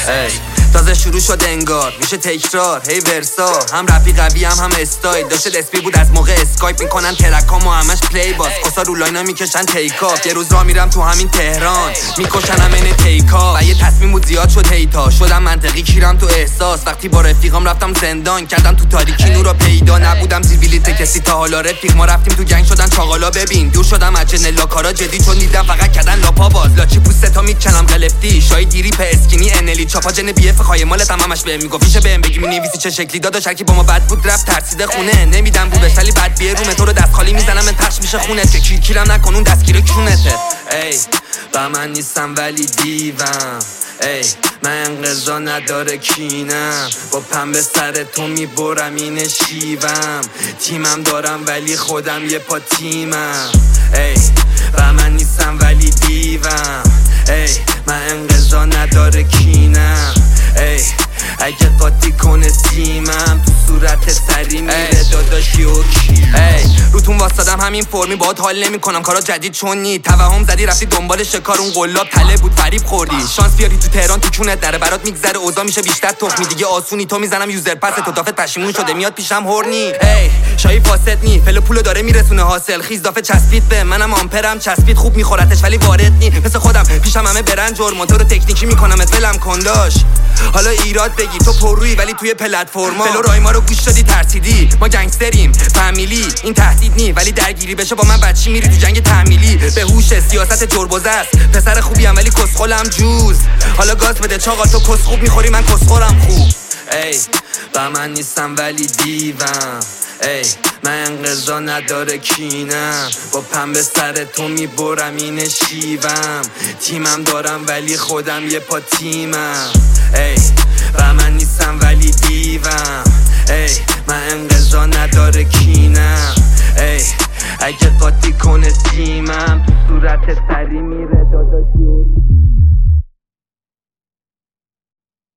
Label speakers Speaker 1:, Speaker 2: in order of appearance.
Speaker 1: ای تازه شروع شد انگار میشه تکرار هی ورسا هم رپی قوی هم استایل داشته دسپی بود از موقع اسکایپ میکنن ترکامو همش پلی باز قصا رو لاینا میکشن تیکاپ یه روز را میرم تو همین تهران میکشنم این تیکا و یه تصمیم بود زیاد شد هیتا شدم منطقی کیرم تو احساس وقتی با رفیقام رفتم زندان کردم تو تاریکی نورا پیدا نبودم زیر بلیت کسی تا حالا رفیق ما رفتیم تو جنگ شدن چاقالا ببین دور شدم از جنلا کارا جدی چون دیدم فقط کردن لاپا باز لاچی پوستا میکنم قلفتی شای دیری په اسکینی انلی چاپا جن بی اف خای مالتم همش بهم میگفت میشه بهم بگی مینویسی چه شکلی داداش هر کی با ما بد بود رفت ترسیده خونه نمیدم بو بشلی بعد بیه روم تو رو دست خالی میزنم من پخش میشه خونت که کیرکیرم نکن اون دستگیر کونته ای با من نیستم ولی دیوم ای من انقضا نداره کینم با پنبه سر تو میبرم این شیوم تیمم دارم ولی خودم یه پا تیمم ای و من نیستم ولی دیوم ای من انقضا نداره کینم ای اگه قاطی کنه سیمم تو صورت سری میره داداشی و کی روتون واسدم همین فرمی باهات حال نمیکنم کارا جدید چون نی توهم زدی رفتی دنبال شکار اون قلاب تله بود فریب خوردی شانس بیاری تو تهران تو چونت نره برات میگذره اوضاع میشه بیشتر تخمی دیگه آسونی تو میزنم یوزر پس تو دافت پشیمون شده میاد پیشم هورنی شایی فاسد نی فل پولو داره میرسونه حاصل خیز دافه چسبید به منم آمپرم چسبید خوب میخورتش ولی وارد نی مثل خودم پیشم همه برن جرم تو رو تکنیکی میکنم ولم کنداش حالا ایراد بگی تو پررویی ولی توی پلتفرما فلو رای ما رو گوش دادی ترسیدی ما گنگستریم فامیلی این تهدید نی ولی درگیری بشه با من بچی میری تو جنگ تحمیلی به هوش سیاست جربوزه است پسر خوبی ام ولی کسخلم جوز حالا گاز بده چاقا تو کس خوب میخوری من کسخورم خوب ای با من نیستم ولی دیوم ای من انقضا نداره کینم با پنبه سر تو میبرم این شیوم تیمم دارم ولی خودم یه پا تیمم ای و من نیستم ولی دیوم ای من انقضا نداره کینم ای اگه قاطی کنه تیمم تو صورت سری میره داداشی